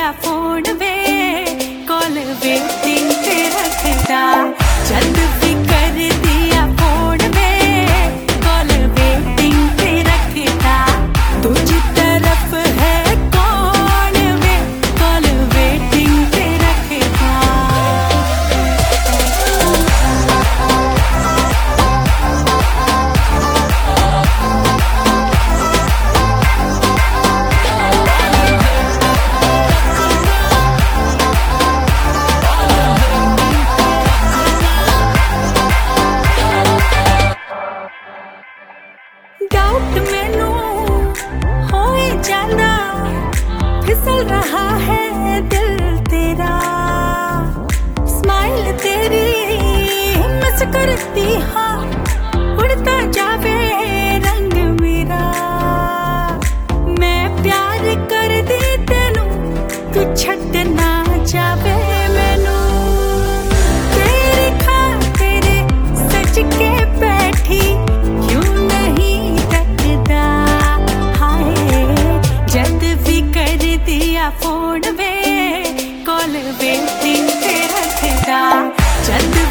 दिया फोन वे call waiting ते रखदा जद भी कर दिया फोन वे कॉल वेटिंग ते रखदा दूजी तरफ है कौन वे कॉल वेटिंग ते रखदा डाउट मैनू होए जाना फिसल रहा है दिल तेरा स्माइल तेरी मिस करती हाँ उड़ता जावे रंग मेरा मैं प्यार कर दी तेनू तू छड़ ना जावे मैनू तेरी खातिर सज के बैठी फोन वे कॉल वेटिंग ते रखदा जद